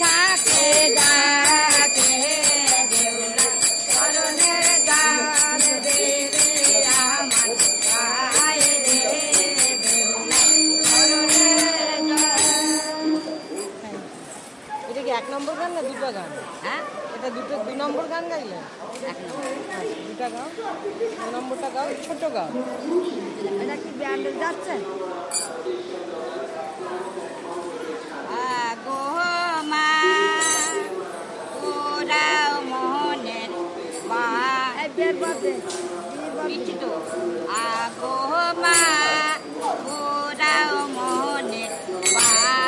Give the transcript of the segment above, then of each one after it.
থাকে ডাকে দেউলা চরণের গান রে রে আমার গায়ে রে দেউলা চরণের গান। এটা কি 1 নম্বর গান না দুটো গান? হ্যাঁ, এটা দুটো 2 নম্বর গান গাইলে? 1 নম্বর। দুটা গাও, 2 নম্বরটা গাও, ছোট গাও। এটা কি ব্যান্ডে যাচ্ছে? আগো মা ওরাও মোহনের বা মিষ্টি তো। আগো মা ওরাও মোহনের বা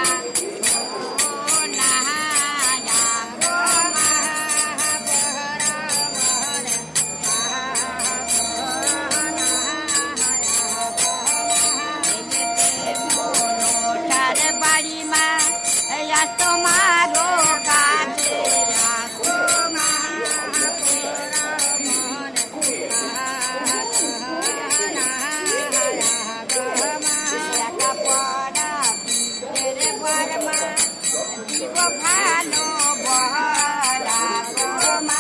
বাড়ি মা তোমারও কাছে রাখো মা লেখাপড়া বিদ্যের বর্মা দিব ভালো বহরা মা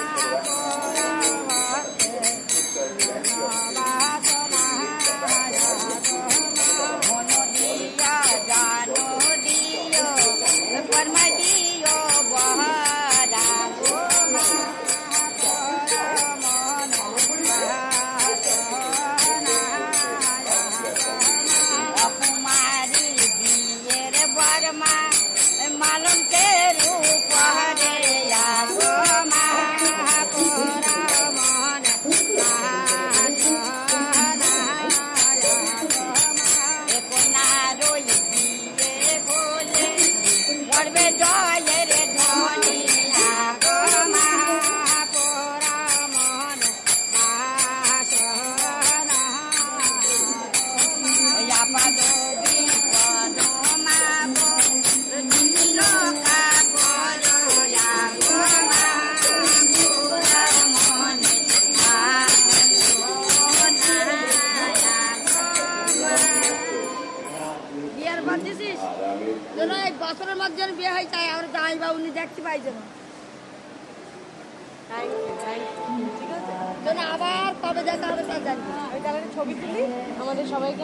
বছরের মধ্যে বিয়ে হয়ে যায় আমার জামাই বাবু দেখতে পাই যেন আবার কবে দেখা হবে তা জানি। আমি তাহলে ছবি তুলি আমাদের সবাইকে।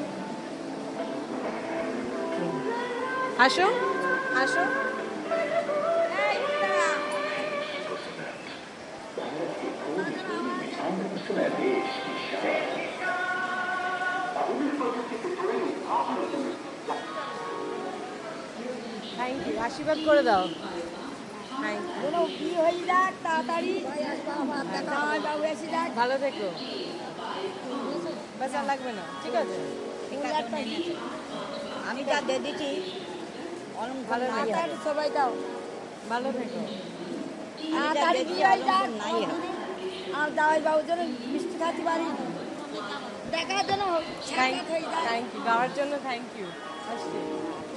আসো আসো। থ্যাংক ইউ, আশীর্বাদ করে দাও। থ্যাংক ইউ, বিয়ে হয়ে যাক তাড়াতাড়ি, ভালো থেকো। বেচা লাগবে না, ঠিক আছে? আমি যা দিয়ে দিচ্ছি ভালো থেকো, সবাই দাও। ভালো থেকো। তাড়াতাড়ি বিয়ে হয়ে যাক আর জামাই বাবুর জন্য মিষ্টি খাতে পারি দেখার জন্য। থ্যাংক ইউ, গাওয়ার জন্য থ্যাংক ইউ। আসছি।